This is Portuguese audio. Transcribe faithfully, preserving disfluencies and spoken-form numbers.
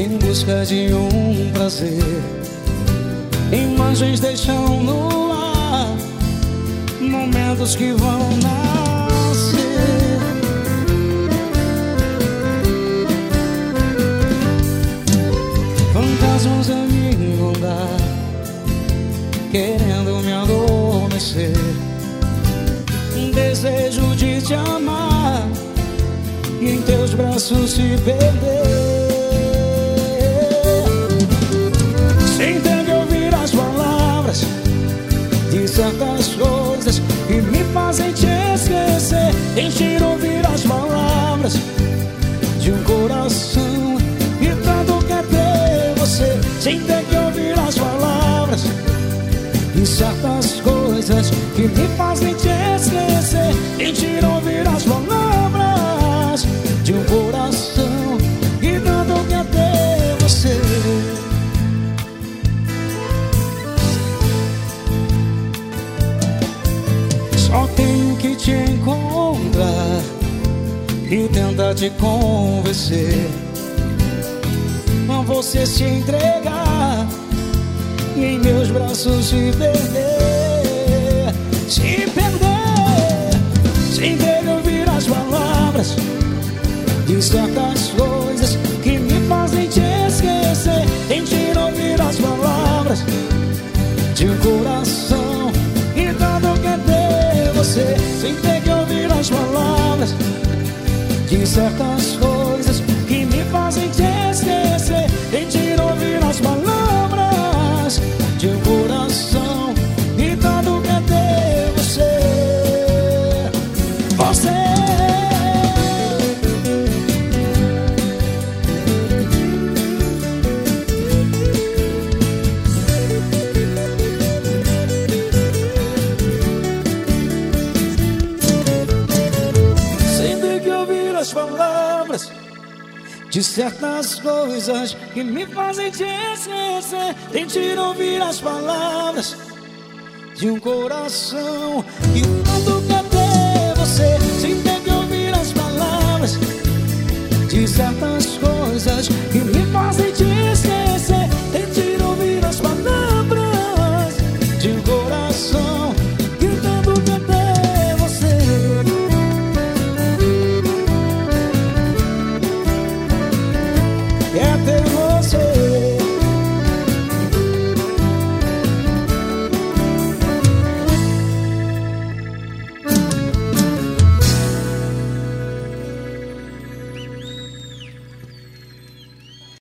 em busca de um prazer. Imagens deixam no ar momentos que vão nascer. Fantasmas a me rondar, querendo me adormecer. Um desejo de te amar e em teus braços se perder. Sem ter que ouvir as palavras de certas coisas que me fazem te esquecer. Deixe ouvir as palavras de um coração que tanto quer ter você. Sem ter que ouvir as palavras de certas coisas que me fazem te esquecer. Deixe ouvir as palavras de um coração que tanto quer ter você. Só tenho que te encontrar e tentar te convencer a você se entregar e em meus braços se perder. Se perder, sem ter que ouvir as palavras de certas coisas que me fazem te esquecer. Tente ouvir as palavras de um coração que tanto quer ter você. Sem ter que ouvir as palavras de certas coisas que me fazem te esquecer. Tente ouvir as palavras de um coração que tanto quer ter você. Você. As palavras de certas coisas que me fazem te esquecer. Tente ouvir as palavras de um coração que tanto quer ter você. Sem ter que ouvir as palavras de certas